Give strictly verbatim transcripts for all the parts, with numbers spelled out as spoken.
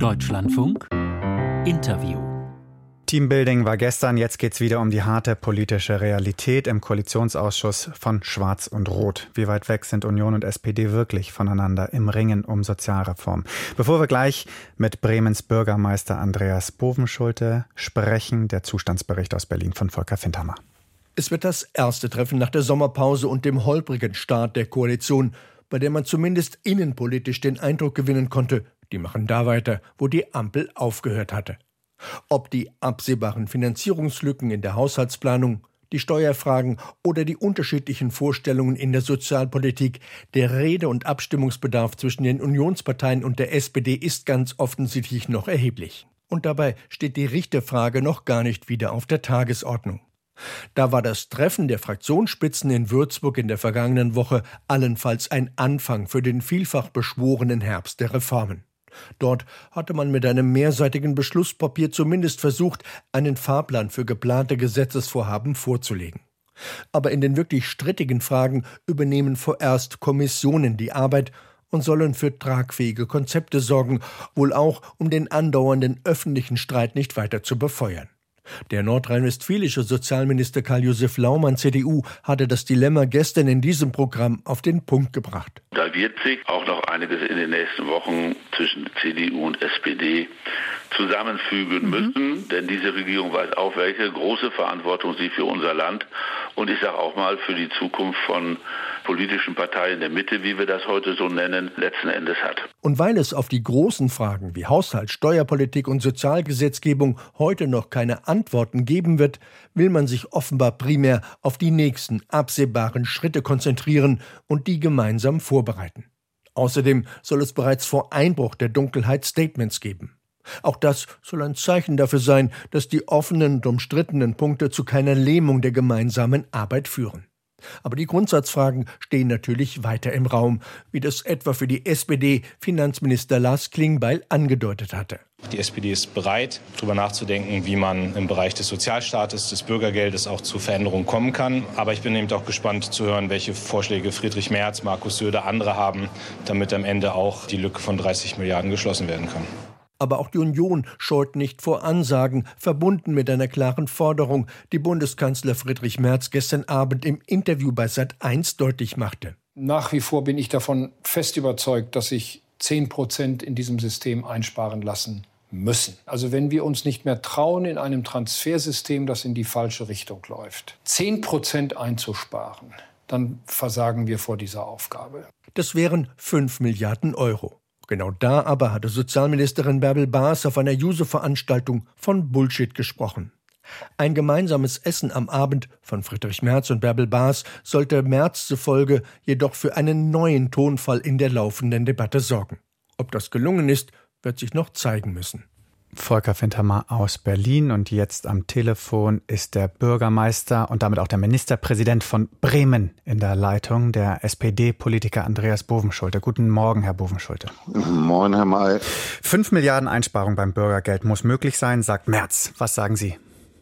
Deutschlandfunk Interview. Teambuilding war gestern, jetzt geht's wieder um die harte politische Realität im Koalitionsausschuss von Schwarz und Rot. Wie weit weg sind Union und S P D wirklich voneinander im Ringen um Sozialreform? Bevor wir gleich mit Bremens Bürgermeister Andreas Bovenschulte sprechen, der Zustandsbericht aus Berlin von Volker Fintermer. Es wird das erste Treffen nach der Sommerpause und dem holprigen Start der Koalition, bei der man zumindest innenpolitisch den Eindruck gewinnen konnte, die machen da weiter, wo die Ampel aufgehört hatte. Ob die absehbaren Finanzierungslücken in der Haushaltsplanung, die Steuerfragen oder die unterschiedlichen Vorstellungen in der Sozialpolitik, der Rede- und Abstimmungsbedarf zwischen den Unionsparteien und der S P D ist ganz offensichtlich noch erheblich. Und dabei steht die Richterfrage noch gar nicht wieder auf der Tagesordnung. Da war das Treffen der Fraktionsspitzen in Würzburg in der vergangenen Woche allenfalls ein Anfang für den vielfach beschworenen Herbst der Reformen. Dort hatte man mit einem mehrseitigen Beschlusspapier zumindest versucht, einen Fahrplan für geplante Gesetzesvorhaben vorzulegen. Aber in den wirklich strittigen Fragen übernehmen vorerst Kommissionen die Arbeit und sollen für tragfähige Konzepte sorgen, wohl auch um den andauernden öffentlichen Streit nicht weiter zu befeuern. Der nordrhein-westfälische Sozialminister Karl-Josef Laumann, C D U, hatte das Dilemma gestern in diesem Programm auf den Punkt gebracht. Da wird sich auch noch einiges in den nächsten Wochen zwischen C D U und S P D zusammenfügen müssen, mhm. denn diese Regierung weiß auch, welche große Verantwortung sie für unser Land und ich sage auch mal für die Zukunft von politischen Parteien der Mitte, wie wir das heute so nennen, letzten Endes hat. Und weil es auf die großen Fragen wie Haushalt, Steuerpolitik und Sozialgesetzgebung heute noch keine Antworten geben wird, will man sich offenbar primär auf die nächsten absehbaren Schritte konzentrieren und die gemeinsam vorbereiten. Außerdem soll es bereits vor Einbruch der Dunkelheit Statements geben. Auch das soll ein Zeichen dafür sein, dass die offenen und umstrittenen Punkte zu keiner Lähmung der gemeinsamen Arbeit führen. Aber die Grundsatzfragen stehen natürlich weiter im Raum, wie das etwa für die S P D Finanzminister Lars Klingbeil angedeutet hatte. Die S P D ist bereit, darüber nachzudenken, wie man im Bereich des Sozialstaates, des Bürgergeldes auch zu Veränderungen kommen kann. Aber ich bin eben auch gespannt zu hören, welche Vorschläge Friedrich Merz, Markus Söder, andere haben, damit am Ende auch die Lücke von dreißig Milliarden geschlossen werden kann. Aber auch die Union scheut nicht vor Ansagen, verbunden mit einer klaren Forderung, die Bundeskanzler Friedrich Merz gestern Abend im Interview bei Sat eins deutlich machte. Nach wie vor bin ich davon fest überzeugt, dass sich zehn Prozent in diesem System einsparen lassen müssen. Also wenn wir uns nicht mehr trauen, in einem Transfersystem, das in die falsche Richtung läuft, zehn Prozent einzusparen, dann versagen wir vor dieser Aufgabe. Das wären fünf Milliarden Euro. Genau da aber hatte Sozialministerin Bärbel Baas auf einer Juso-Veranstaltung von Bullshit gesprochen. Ein gemeinsames Essen am Abend von Friedrich Merz und Bärbel Baas sollte Merz zufolge jedoch für einen neuen Tonfall in der laufenden Debatte sorgen. Ob das gelungen ist, wird sich noch zeigen müssen. Volker Fintermer aus Berlin und jetzt am Telefon ist der Bürgermeister und damit auch der Ministerpräsident von Bremen in der Leitung, der S P D-Politiker Andreas Bovenschulte. Guten Morgen, Herr Bovenschulte. Moin, Herr May. Fünf Milliarden Einsparung beim Bürgergeld muss möglich sein, sagt Merz. Was sagen Sie?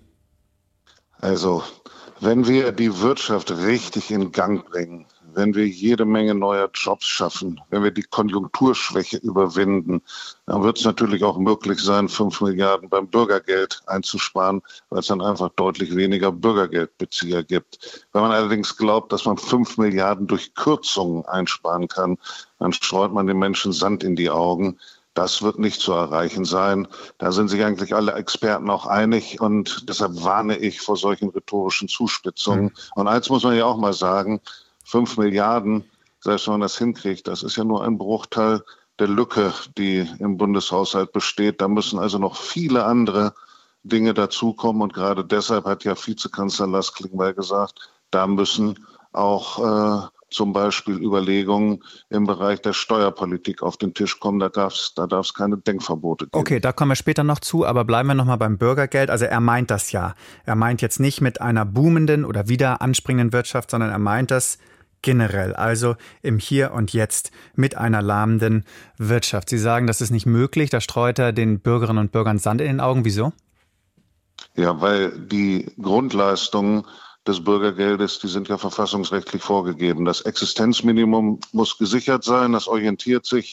Also, wenn wir die Wirtschaft richtig in Gang bringen, wenn wir jede Menge neuer Jobs schaffen, wenn wir die Konjunkturschwäche überwinden, dann wird es natürlich auch möglich sein, fünf Milliarden beim Bürgergeld einzusparen, weil es dann einfach deutlich weniger Bürgergeldbezieher gibt. Wenn man allerdings glaubt, dass man fünf Milliarden durch Kürzungen einsparen kann, dann streut man den Menschen Sand in die Augen. Das wird nicht zu erreichen sein. Da sind sich eigentlich alle Experten auch einig und deshalb warne ich vor solchen rhetorischen Zuspitzungen. Mhm. Und eins muss man ja auch mal sagen, Fünf Milliarden, selbst wenn man das hinkriegt, das ist ja nur ein Bruchteil der Lücke, die im Bundeshaushalt besteht. Da müssen also noch viele andere Dinge dazukommen. Und gerade deshalb hat ja Vizekanzler Lars Klingbeil gesagt, da müssen auch äh, zum Beispiel Überlegungen im Bereich der Steuerpolitik auf den Tisch kommen. Da darf es da darf's keine Denkverbote geben. Okay, da kommen wir später noch zu, aber bleiben wir noch mal beim Bürgergeld. Also er meint das ja. Er meint jetzt nicht mit einer boomenden oder wieder anspringenden Wirtschaft, sondern er meint das generell, also im Hier und Jetzt mit einer lahmenden Wirtschaft. Sie sagen, das ist nicht möglich, da streut er den Bürgerinnen und Bürgern Sand in den Augen. Wieso? Ja, weil die Grundleistungen des Bürgergeldes, die sind ja verfassungsrechtlich vorgegeben. Das Existenzminimum muss gesichert sein, das orientiert sich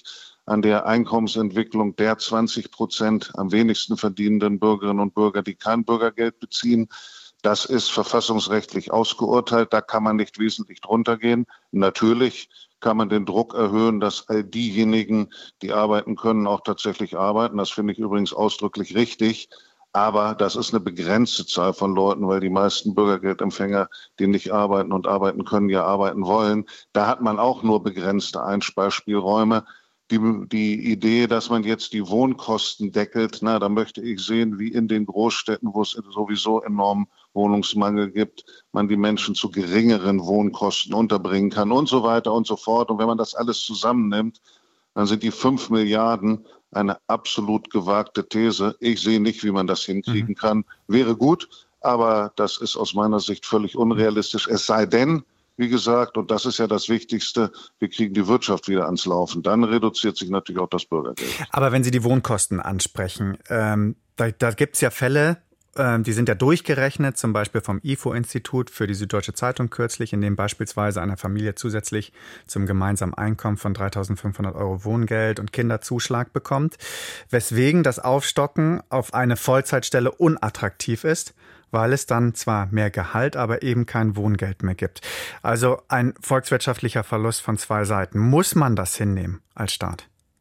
an der Einkommensentwicklung der zwanzig Prozent am wenigsten verdienenden Bürgerinnen und Bürger, die kein Bürgergeld beziehen. Das ist verfassungsrechtlich ausgeurteilt. Da kann man nicht wesentlich drunter gehen. Natürlich kann man den Druck erhöhen, dass all diejenigen, die arbeiten können, auch tatsächlich arbeiten. Das finde ich übrigens ausdrücklich richtig. Aber das ist eine begrenzte Zahl von Leuten, weil die meisten Bürgergeldempfänger, die nicht arbeiten und arbeiten können, ja arbeiten wollen. Da hat man auch nur begrenzte Einsparspielräume. Die, die Idee, dass man jetzt die Wohnkosten deckelt, na, da möchte ich sehen, wie in den Großstädten, wo es sowieso enormen Wohnungsmangel gibt, man die Menschen zu geringeren Wohnkosten unterbringen kann und so weiter und so fort. Und wenn man das alles zusammennimmt, dann sind die fünf Milliarden eine absolut gewagte These. Ich sehe nicht, wie man das hinkriegen mhm. kann. Wäre gut, aber das ist aus meiner Sicht völlig unrealistisch. Es sei denn, wie gesagt, und das ist ja das Wichtigste, wir kriegen die Wirtschaft wieder ans Laufen. Dann reduziert sich natürlich auch das Bürgergeld. Aber wenn Sie die Wohnkosten ansprechen, ähm, da, da gibt es ja Fälle, ähm, die sind ja durchgerechnet, zum Beispiel vom I F O-Institut für die Süddeutsche Zeitung kürzlich, in dem beispielsweise eine Familie zusätzlich zum gemeinsamen Einkommen von dreitausendfünfhundert Euro Wohngeld und Kinderzuschlag bekommt, weswegen das Aufstocken auf eine Vollzeitstelle unattraktiv ist, weil es dann zwar mehr Gehalt, aber eben kein Wohngeld mehr gibt. Also ein volkswirtschaftlicher Verlust von zwei Seiten. Muss man das hinnehmen als Staat?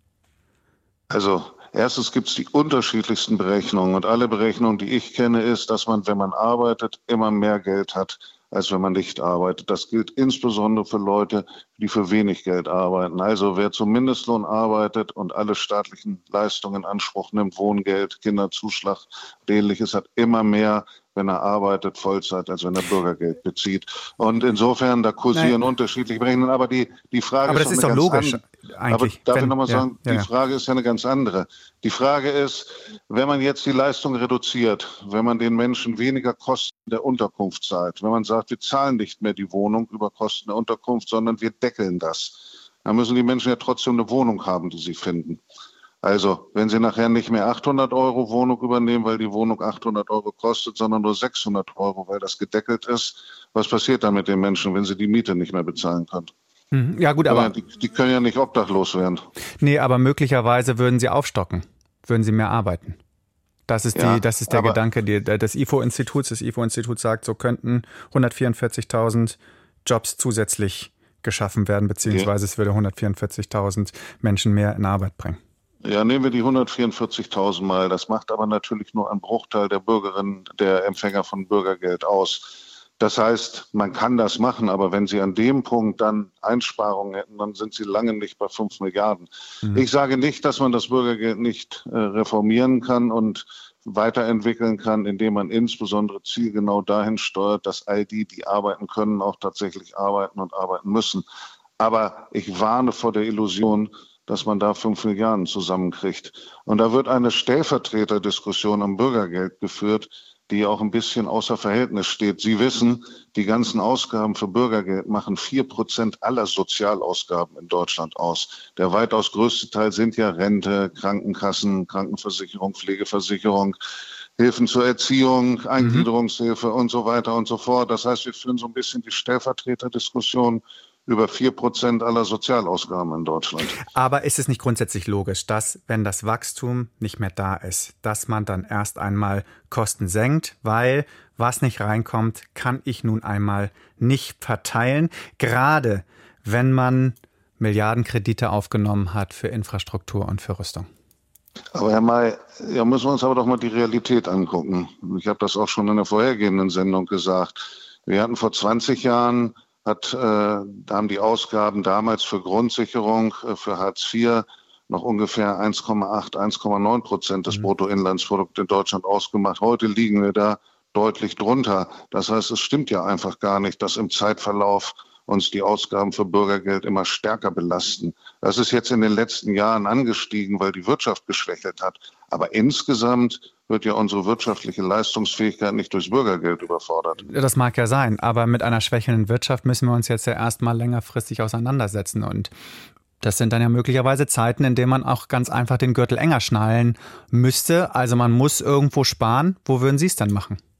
Also erstens gibt es die unterschiedlichsten Berechnungen. Und alle Berechnungen, die ich kenne, ist, dass man, wenn man arbeitet, immer mehr Geld hat, als wenn man nicht arbeitet. Das gilt insbesondere für Leute, die für wenig Geld arbeiten. Also wer zum Mindestlohn arbeitet und alle staatlichen Leistungen in Anspruch nimmt, Wohngeld, Kinderzuschlag, ähnliches, hat immer mehr, wenn er arbeitet, Vollzeit, als wenn er Bürgergeld bezieht. Und insofern, da kursieren Nein. unterschiedliche Berechnungen. Aber die, die Frage aber ist, das ist doch logisch an, eigentlich. Aber darf wenn, ich nochmal ja, sagen, ja, die ja. Frage ist ja eine ganz andere. Die Frage ist, wenn man jetzt die Leistung reduziert, wenn man den Menschen weniger Kosten der Unterkunft zahlt, wenn man sagt, wir zahlen nicht mehr die Wohnung über Kosten der Unterkunft, sondern wir deckeln das, dann müssen die Menschen ja trotzdem eine Wohnung haben, die sie finden. Also, wenn Sie nachher nicht mehr achthundert Euro Wohnung übernehmen, weil die Wohnung achthundert Euro kostet, sondern nur sechshundert Euro, weil das gedeckelt ist, was passiert dann mit den Menschen, wenn sie die Miete nicht mehr bezahlen können? Ja gut, aber die, die können ja nicht obdachlos werden. Nee, aber möglicherweise würden sie aufstocken, würden sie mehr arbeiten. Das ist, ja, die, das ist der Gedanke die, des I F O-Instituts. Das I F O-Institut sagt, so könnten hundertvierundvierzigtausend Jobs zusätzlich geschaffen werden, beziehungsweise ja. es würde hundertvierundvierzigtausend Menschen mehr in Arbeit bringen. Ja, nehmen wir die hundertvierundvierzigtausend mal. Das macht aber natürlich nur einen Bruchteil der Bürgerinnen, der Empfänger von Bürgergeld aus. Das heißt, man kann das machen, aber wenn Sie an dem Punkt dann Einsparungen hätten, dann sind Sie lange nicht bei fünf Milliarden. Mhm. Ich sage nicht, dass man das Bürgergeld nicht äh, reformieren kann und weiterentwickeln kann, indem man insbesondere zielgenau dahin steuert, dass all die, die arbeiten können, auch tatsächlich arbeiten und arbeiten müssen. Aber ich warne vor der Illusion, dass man da fünf Milliarden zusammenkriegt. Und da wird eine Stellvertreterdiskussion am Bürgergeld geführt, die auch ein bisschen außer Verhältnis steht. Sie wissen, die ganzen Ausgaben für Bürgergeld machen vier Prozent aller Sozialausgaben in Deutschland aus. Der weitaus größte Teil sind ja Rente, Krankenkassen, Krankenversicherung, Pflegeversicherung, Hilfen zur Erziehung, Eingliederungshilfe mhm. und so weiter und so fort. Das heißt, wir führen so ein bisschen die Stellvertreterdiskussion über vier Prozent aller Sozialausgaben in Deutschland. Aber ist es nicht grundsätzlich logisch, dass, wenn das Wachstum nicht mehr da ist, dass man dann erst einmal Kosten senkt, weil was nicht reinkommt, kann ich nun einmal nicht verteilen, gerade wenn man Milliardenkredite aufgenommen hat für Infrastruktur und für Rüstung? Aber Herr May, ja, müssen wir uns aber doch mal die Realität angucken. Ich habe das auch schon in der vorhergehenden Sendung gesagt. Wir hatten vor zwanzig Jahren Hat, äh, haben die Ausgaben damals für Grundsicherung, äh, für Hartz vier noch ungefähr eins Komma acht, eins Komma neun Prozent des mhm. Bruttoinlandsprodukts in Deutschland ausgemacht. Heute liegen wir da deutlich drunter. Das heißt, es stimmt ja einfach gar nicht, dass im Zeitverlauf uns die Ausgaben für Bürgergeld immer stärker belasten. Das ist jetzt in den letzten Jahren angestiegen, weil die Wirtschaft geschwächelt hat. Aber insgesamt wird ja unsere wirtschaftliche Leistungsfähigkeit nicht durchs Bürgergeld überfordert. Das mag ja sein, aber mit einer schwächelnden Wirtschaft müssen wir uns jetzt ja erstmal längerfristig auseinandersetzen. Und das sind dann ja möglicherweise Zeiten, in denen man auch ganz einfach den Gürtel enger schnallen müsste. Also man muss irgendwo sparen. Wo würden Sie es dann machen?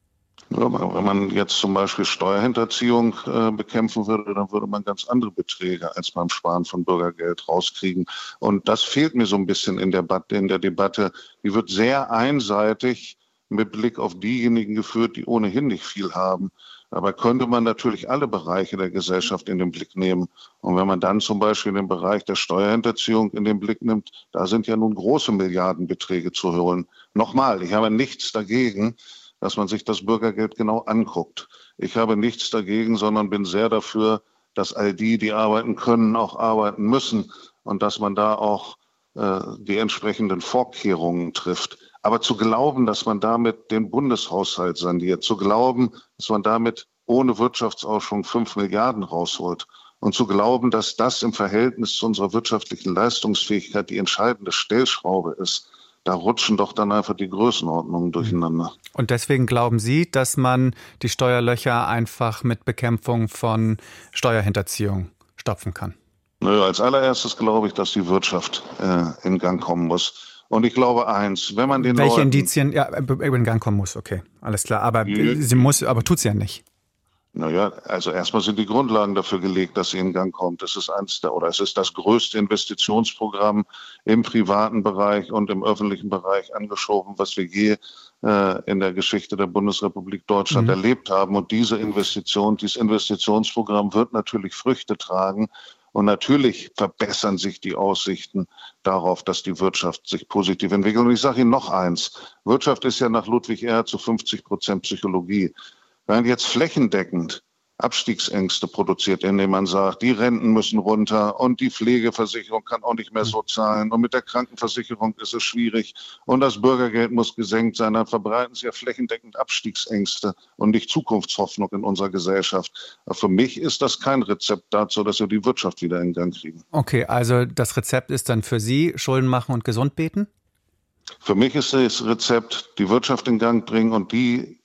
Ja, wenn man jetzt zum Beispiel Steuerhinterziehung äh, bekämpfen würde, dann würde man ganz andere Beträge als beim Sparen von Bürgergeld rauskriegen. Und das fehlt mir so ein bisschen in der, in der Debatte. Die wird sehr einseitig mit Blick auf diejenigen geführt, die ohnehin nicht viel haben. Dabei könnte man natürlich alle Bereiche der Gesellschaft in den Blick nehmen. Und wenn man dann zum Beispiel den Bereich der Steuerhinterziehung in den Blick nimmt, da sind ja nun große Milliardenbeträge zu holen. Nochmal, ich habe nichts dagegen, dass man sich das Bürgergeld genau anguckt. Ich habe nichts dagegen, sondern bin sehr dafür, dass all die, die arbeiten können, auch arbeiten müssen und dass man da auch äh, die entsprechenden Vorkehrungen trifft. Aber zu glauben, dass man damit den Bundeshaushalt saniert, zu glauben, dass man damit ohne Wirtschaftsaufschwung fünf Milliarden rausholt und zu glauben, dass das im Verhältnis zu unserer wirtschaftlichen Leistungsfähigkeit die entscheidende Stellschraube ist, da rutschen doch dann einfach die Größenordnungen durcheinander. Und deswegen glauben Sie, dass man die Steuerlöcher einfach mit Bekämpfung von Steuerhinterziehung stopfen kann? Nö, als allererstes glaube ich, dass die Wirtschaft äh, in Gang kommen muss. Und ich glaube eins, wenn man den Welche Leuten, Indizien ja, in Gang kommen muss, okay, alles klar. Aber die, sie muss, aber tut sie ja nicht. Naja, also erstmal sind die Grundlagen dafür gelegt, dass sie in Gang kommt. Es ist eins der, oder es ist das größte Investitionsprogramm im privaten Bereich und im öffentlichen Bereich angeschoben, was wir je äh, in der Geschichte der Bundesrepublik Deutschland mhm. erlebt haben. Und diese Investition, dieses Investitionsprogramm wird natürlich Früchte tragen. Und natürlich verbessern sich die Aussichten darauf, dass die Wirtschaft sich positiv entwickelt. Und ich sage Ihnen noch eins. Wirtschaft ist ja nach Ludwig Erhard zu fünfzig Prozent Psychologie. Wenn jetzt flächendeckend Abstiegsängste produziert, indem man sagt, die Renten müssen runter und die Pflegeversicherung kann auch nicht mehr so zahlen und mit der Krankenversicherung ist es schwierig und das Bürgergeld muss gesenkt sein, dann verbreiten sie ja flächendeckend Abstiegsängste und nicht Zukunftshoffnung in unserer Gesellschaft. Aber für mich ist das kein Rezept dazu, dass wir die Wirtschaft wieder in Gang kriegen. Okay, also das Rezept ist dann für Sie Schulden machen und gesund beten? Für mich ist das Rezept, die Wirtschaft in Gang bringen und die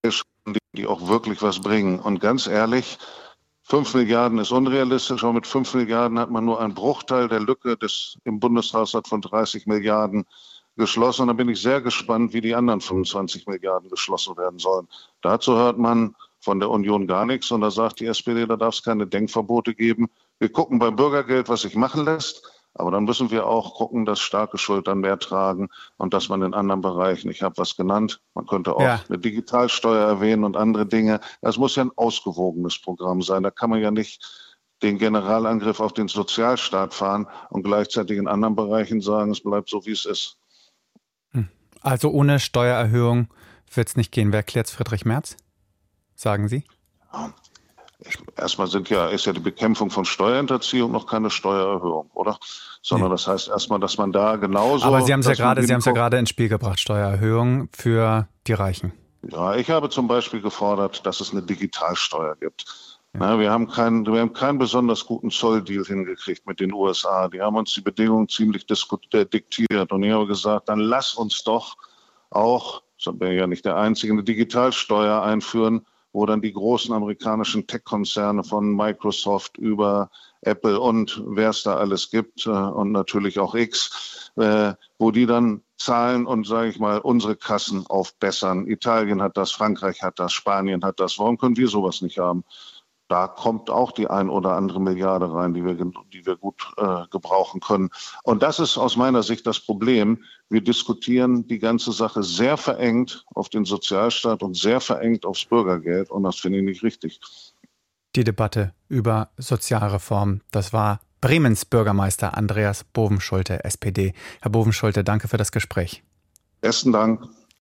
die auch wirklich was bringen. Und ganz ehrlich, fünf Milliarden ist unrealistisch, aber mit fünf Milliarden hat man nur einen Bruchteil der Lücke des im Bundeshaushalt von dreißig Milliarden geschlossen. Und da bin ich sehr gespannt, wie die anderen fünfundzwanzig Milliarden geschlossen werden sollen. Dazu hört man von der Union gar nichts und da sagt die S P D, da darf es keine Denkverbote geben. Wir gucken beim Bürgergeld, was sich machen lässt. Aber dann müssen wir auch gucken, dass starke Schultern mehr tragen und dass man in anderen Bereichen, ich habe was genannt, man könnte auch ja. eine Digitalsteuer erwähnen und andere Dinge. Das muss ja ein ausgewogenes Programm sein. Da kann man ja nicht den Generalangriff auf den Sozialstaat fahren und gleichzeitig in anderen Bereichen sagen, es bleibt so, wie es ist. Also ohne Steuererhöhung wird es nicht gehen. Wer erklärt es? Friedrich Merz? Sagen Sie? Ja. Erstmal sind ja, ist ja die Bekämpfung von Steuerhinterziehung noch keine Steuererhöhung, oder? Sondern nee. Das heißt erstmal, dass man da genauso... Aber Sie haben es ja gerade, Sie haben es ja gerade ins Spiel gebracht, Steuererhöhung für die Reichen. Ja, ich habe zum Beispiel gefordert, dass es eine Digitalsteuer gibt. Ja. Na, wir haben keinen, wir haben keinen besonders guten Zolldeal hingekriegt mit den U S A. Die haben uns die Bedingungen ziemlich diskutiert, diktiert. Und ich habe gesagt, dann lass uns doch auch, das bin ja nicht der Einzige, eine Digitalsteuer einführen, wo dann die großen amerikanischen Tech-Konzerne von Microsoft über Apple und wer es da alles gibt äh, und natürlich auch X, äh, wo die dann zahlen und, sage ich mal, unsere Kassen aufbessern. Italien hat das, Frankreich hat das, Spanien hat das. Warum können wir sowas nicht haben? Da kommt auch die ein oder andere Milliarde rein, die wir, die wir gut äh, gebrauchen können. Und das ist aus meiner Sicht das Problem. Wir diskutieren die ganze Sache sehr verengt auf den Sozialstaat und sehr verengt aufs Bürgergeld. Und das finde ich nicht richtig. Die Debatte über Sozialreform, das war Bremens Bürgermeister Andreas Bovenschulte, S P D. Herr Bovenschulte, danke für das Gespräch. Besten Dank.